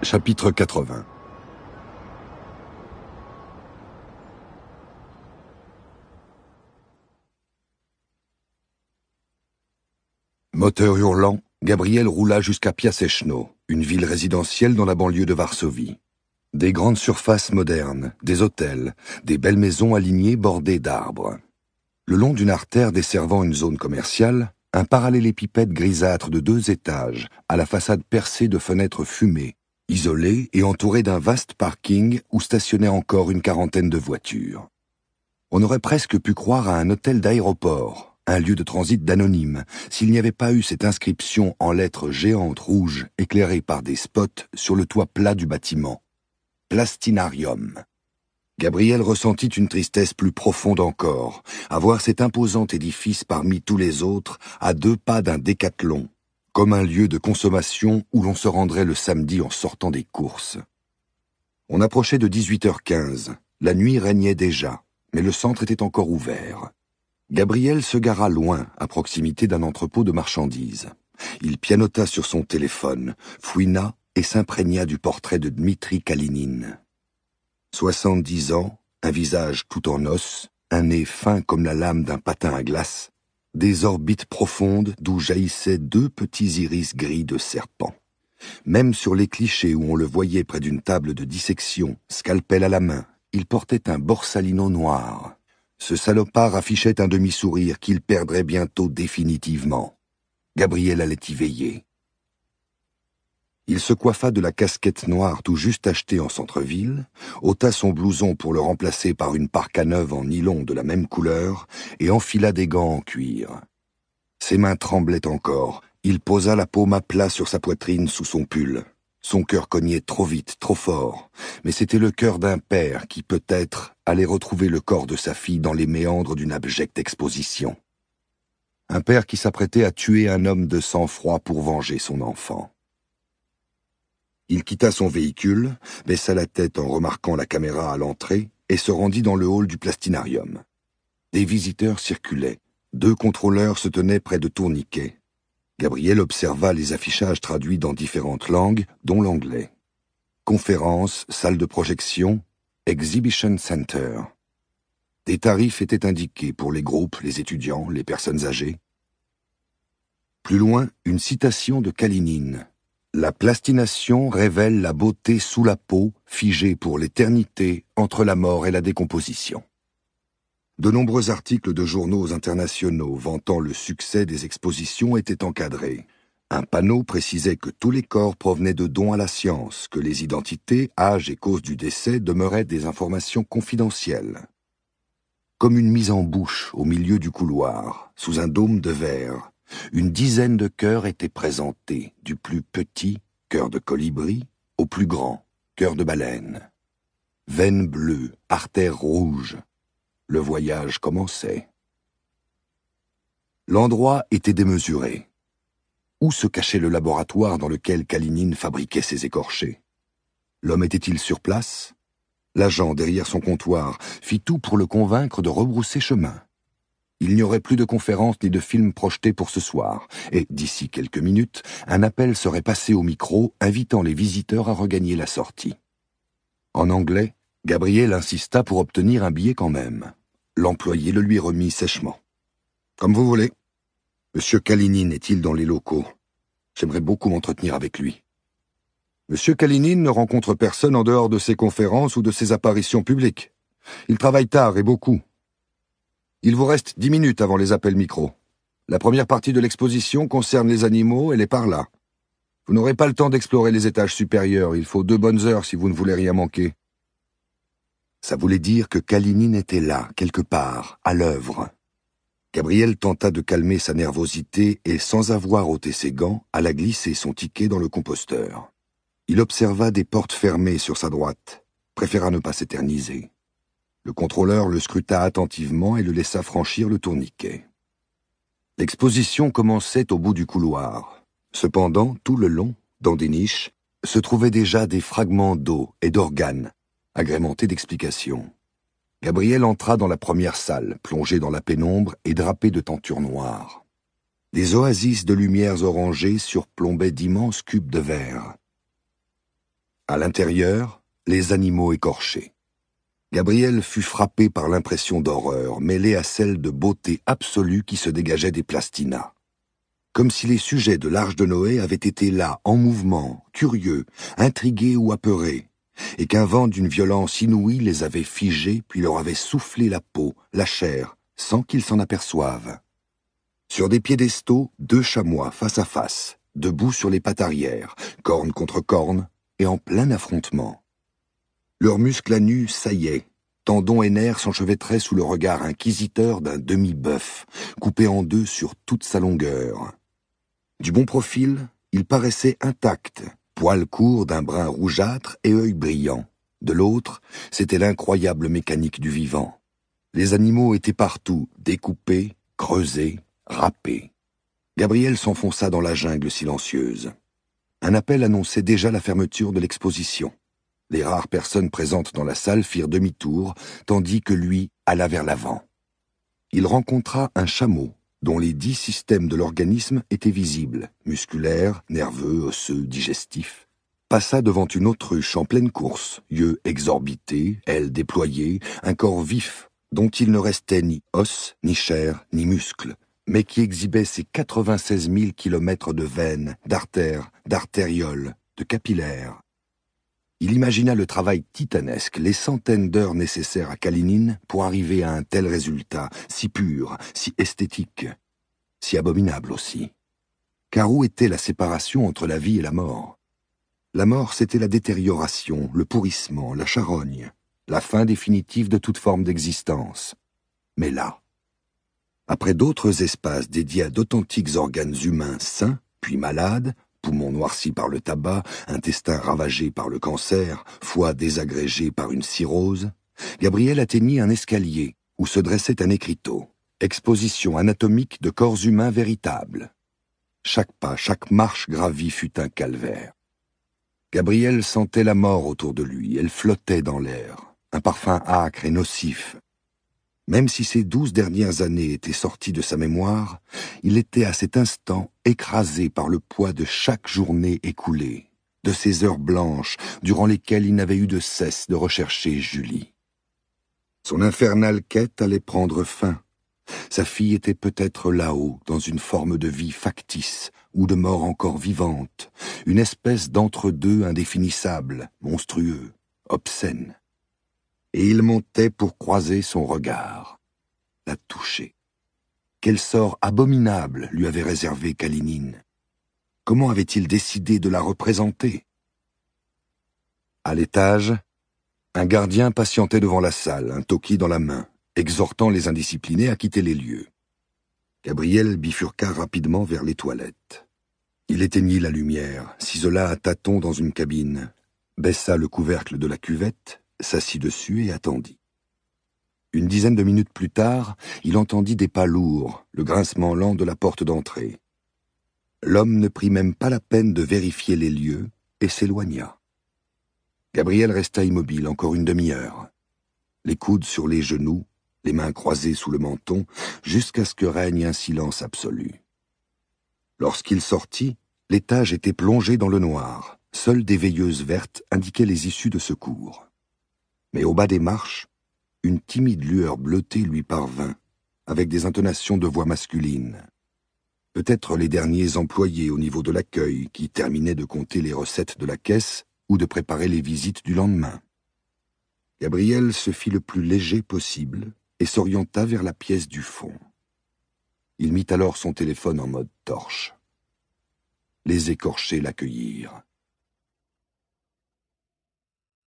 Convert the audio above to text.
Chapitre 80. Moteur hurlant, Gabriel roula jusqu'à Piaseczno, une ville résidentielle dans la banlieue de Varsovie. Des grandes surfaces modernes, des hôtels, des belles maisons alignées bordées d'arbres. Le long d'une artère desservant une zone commerciale, un parallélépipède grisâtre de 2 étages, à la façade percée de fenêtres fumées, isolé et entouré d'un vaste parking où stationnaient encore une quarantaine de voitures. On aurait presque pu croire à un hôtel d'aéroport, un lieu de transit d'anonymes, s'il n'y avait pas eu cette inscription en lettres géantes rouges éclairées par des spots sur le toit plat du bâtiment. Plastinarium. Gabriel ressentit une tristesse plus profonde encore, à voir cet imposant édifice parmi tous les autres, à 2 pas d'un décathlon, comme un lieu de consommation où l'on se rendrait le samedi en sortant des courses. On approchait de 18h15, la nuit régnait déjà, mais le centre était encore ouvert. Gabriel se gara loin, à proximité d'un entrepôt de marchandises. Il pianota sur son téléphone, fouina et s'imprégna du portrait de Dmitri Kalinine. 70 ans, un visage tout en os, un nez fin comme la lame d'un patin à glace, des orbites profondes d'où jaillissaient 2 petits iris gris de serpent. Même sur les clichés où on le voyait près d'une table de dissection, scalpel à la main, il portait un borsalino noir. Ce salopard affichait un demi-sourire qu'il perdrait bientôt définitivement. Gabriel allait y veiller. Il se coiffa de la casquette noire tout juste achetée en centre-ville, ôta son blouson pour le remplacer par une parka neuve en nylon de la même couleur et enfila des gants en cuir. Ses mains tremblaient encore. Il posa la paume à plat sur sa poitrine sous son pull. Son cœur cognait trop vite, trop fort, mais c'était le cœur d'un père qui, peut-être, allait retrouver le corps de sa fille dans les méandres d'une abjecte exposition. Un père qui s'apprêtait à tuer un homme de sang-froid pour venger son enfant. Il quitta son véhicule, baissa la tête en remarquant la caméra à l'entrée et se rendit dans le hall du Plastinarium. Des visiteurs circulaient. 2 contrôleurs se tenaient près de tourniquets. Gabriel observa les affichages traduits dans différentes langues, dont l'anglais. Conférences, salle de projection, Exhibition Center. Des tarifs étaient indiqués pour les groupes, les étudiants, les personnes âgées. Plus loin, une citation de Kalinine. La plastination révèle la beauté sous la peau, figée pour l'éternité entre la mort et la décomposition. De nombreux articles de journaux internationaux vantant le succès des expositions étaient encadrés. Un panneau précisait que tous les corps provenaient de dons à la science, que les identités, âge et cause du décès demeuraient des informations confidentielles. Comme une mise en bouche au milieu du couloir, sous un dôme de verre, une dizaine de cœurs étaient présentés, du plus petit, cœur de colibri, au plus grand, cœur de baleine. Veines bleues, artères rouges. Le voyage commençait. L'endroit était démesuré. Où se cachait le laboratoire dans lequel Kalinine fabriquait ses écorchés? L'homme était-il sur place? L'agent, derrière son comptoir, fit tout pour le convaincre de rebrousser chemin. Il n'y aurait plus de conférences ni de films projetés pour ce soir, et, d'ici quelques minutes, un appel serait passé au micro, invitant les visiteurs à regagner la sortie. En anglais, Gabriel insista pour obtenir un billet quand même. L'employé le lui remit sèchement. « Comme vous voulez. Monsieur Kalinine est-il dans les locaux? J'aimerais beaucoup m'entretenir avec lui. » Monsieur Kalinine ne rencontre personne en dehors de ses conférences ou de ses apparitions publiques. Il travaille tard et beaucoup. Il vous reste 10 minutes avant les appels micro. La première partie de l'exposition concerne les animaux et les parlas. Vous n'aurez pas le temps d'explorer les étages supérieurs. Il faut 2 bonnes heures si vous ne voulez rien manquer. Ça voulait dire que Kalinine était là, quelque part, à l'œuvre. Gabriel tenta de calmer sa nervosité et, sans avoir ôté ses gants, alla glisser son ticket dans le composteur. Il observa des portes fermées sur sa droite, préféra ne pas s'éterniser. Le contrôleur le scruta attentivement et le laissa franchir le tourniquet. L'exposition commençait au bout du couloir. Cependant, tout le long, dans des niches, se trouvaient déjà des fragments d'eau et d'organes, agrémentés d'explications. Gabriel entra dans la première salle, plongée dans la pénombre et drapée de tentures noires. Des oasis de lumières orangées surplombaient d'immenses cubes de verre. À l'intérieur, les animaux écorchés. Gabriel fut frappé par l'impression d'horreur, mêlée à celle de beauté absolue qui se dégageait des plastinas. Comme si les sujets de l'Arche de Noé avaient été là, en mouvement, curieux, intrigués ou apeurés, et qu'un vent d'une violence inouïe les avait figés puis leur avait soufflé la peau, la chair, sans qu'ils s'en aperçoivent. Sur des piédestaux, 2 chamois face à face, debout sur les pattes arrière, corne contre corne, et en plein affrontement. Leurs muscles à nu saillaient, tendons et nerfs s'enchevêtraient sous le regard inquisiteur d'un demi-bœuf, coupé en 2 sur toute sa longueur. Du bon profil, il paraissait intact, poils courts d'un brun rougeâtre et œil brillant. De l'autre, c'était l'incroyable mécanique du vivant. Les animaux étaient partout, découpés, creusés, râpés. Gabriel s'enfonça dans la jungle silencieuse. Un appel annonçait déjà la fermeture de l'exposition. Les rares personnes présentes dans la salle firent demi-tour, tandis que lui alla vers l'avant. Il rencontra un chameau, dont les 10 systèmes de l'organisme étaient visibles, musculaires, nerveux, osseux, digestifs. Passa devant une autruche en pleine course, yeux exorbités, ailes déployées, un corps vif, dont il ne restait ni os, ni chair, ni muscles, mais qui exhibait ses 96 000 kilomètres de veines, d'artères, d'artérioles, de capillaires. Il imagina le travail titanesque, les centaines d'heures nécessaires à Kalinin pour arriver à un tel résultat, si pur, si esthétique, si abominable aussi. Car où était la séparation entre la vie et la mort? La mort, c'était la détérioration, le pourrissement, la charogne, la fin définitive de toute forme d'existence. Mais là, après d'autres espaces dédiés à d'authentiques organes humains sains, puis malades, poumons noircis par le tabac, intestins ravagés par le cancer, foie désagrégé par une cirrhose, Gabriel atteignit un escalier où se dressait un écriteau, exposition anatomique de corps humains véritables. Chaque pas, chaque marche gravie fut un calvaire. Gabriel sentait la mort autour de lui, elle flottait dans l'air, un parfum âcre et nocif. Même si ces 12 dernières années étaient sorties de sa mémoire, il était à cet instant écrasé par le poids de chaque journée écoulée, de ces heures blanches durant lesquelles il n'avait eu de cesse de rechercher Julie. Son infernale quête allait prendre fin. Sa fille était peut-être là-haut, dans une forme de vie factice ou de mort encore vivante, une espèce d'entre-deux indéfinissable, monstrueux, obscène. Et il montait pour croiser son regard, la toucher. Quel sort abominable lui avait réservé Kalinin? Comment avait-il décidé de la représenter? À l'étage, un gardien patientait devant la salle, un toki dans la main, exhortant les indisciplinés à quitter les lieux. Gabriel bifurqua rapidement vers les toilettes. Il éteignit la lumière, s'isola à tâtons dans une cabine, baissa le couvercle de la cuvette, s'assit dessus et attendit. Une dizaine de minutes plus tard, il entendit des pas lourds, le grincement lent de la porte d'entrée. L'homme ne prit même pas la peine de vérifier les lieux et s'éloigna. Gabriel resta immobile encore une demi-heure, les coudes sur les genoux, les mains croisées sous le menton, jusqu'à ce que règne un silence absolu. Lorsqu'il sortit, l'étage était plongé dans le noir. Seules des veilleuses vertes indiquaient les issues de secours. Mais au bas des marches, une timide lueur bleutée lui parvint, avec des intonations de voix masculine. Peut-être les derniers employés au niveau de l'accueil qui terminaient de compter les recettes de la caisse ou de préparer les visites du lendemain. Gabriel se fit le plus léger possible et s'orienta vers la pièce du fond. Il mit alors son téléphone en mode torche. Les écorchés l'accueillirent.